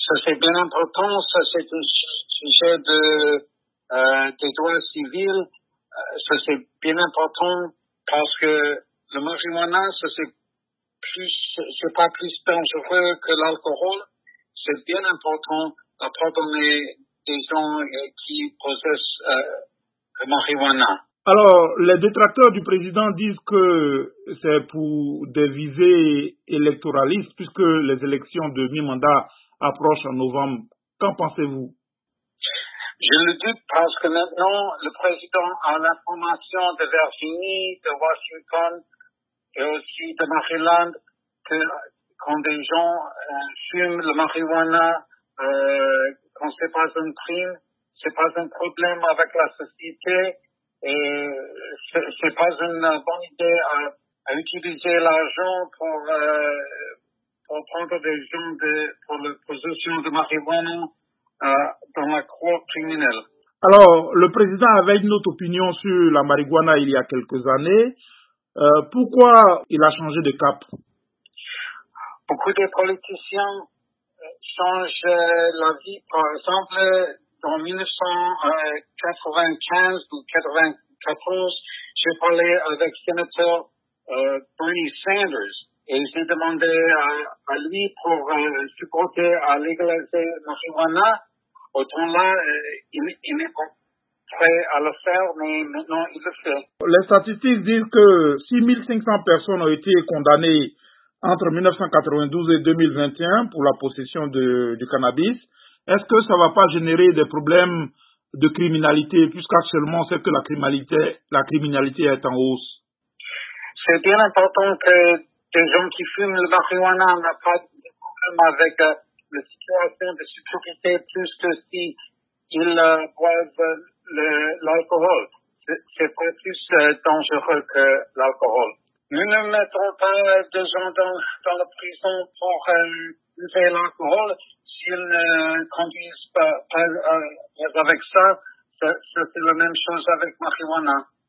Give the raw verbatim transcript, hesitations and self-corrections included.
Ça, c'est bien important. Ça, c'est un sujet de, euh, des droits civils. Euh, ça, c'est bien important parce que le marijuana, ça, c'est plus, c'est pas plus dangereux que l'alcool. C'est bien important à pardonner des gens qui possèdent euh, le marijuana. Alors, les détracteurs du président disent que c'est pour des visées électoralistes puisque les élections de mi-mandat approchent en novembre. Qu'en pensez-vous? Je le doute parce que maintenant, le président a l'information de Virginie, de Washington et aussi de Maryland que quand des gens euh, fument le marijuana, euh, quand c'est pas un crime, c'est pas un problème avec la société et c'est, c'est pas une bonne idée à, à utiliser l'argent pour, euh, pour prendre des gens de, pour la possession de marijuana euh, dans la cour criminelle. Alors, le président avait une autre opinion sur la marijuana il y a quelques années. Euh, pourquoi il a changé de cap? Beaucoup de politiciens changent la vie. Par exemple, en dix-neuf cent quatre-vingt-quinze ou quatre-vingt-quatorze, j'ai parlé avec le sénateur euh, Bernie Sanders et j'ai demandé à, à lui pour euh, supporter à légaliser la marijuana. Autant là, euh, il, il n'est pas prêt à le faire, mais maintenant il le fait. Les statistiques disent que six mille cinq cents personnes ont été condamnées entre mille neuf cent quatre-vingt-douze et deux mille vingt et un pour la possession de, du cannabis. Est-ce que ça ne va pas générer des problèmes de criminalité, puisqu'actuellement on sait que la criminalité, la criminalité est en hausse? C'est bien important que des gens qui fument le marijuana n'ont pas de problème avec euh, la situation de sécurité plus que si ils euh, boivent le, l'alcool. C'est, c'est pas plus euh, dangereux que l'alcool. Nous ne mettrons pas de gens dans, dans la prison pour euh, user l'alcool s'ils ne conduisent pas, pas euh, avec ça. Ça, ça. C'est la même chose avec marijuana.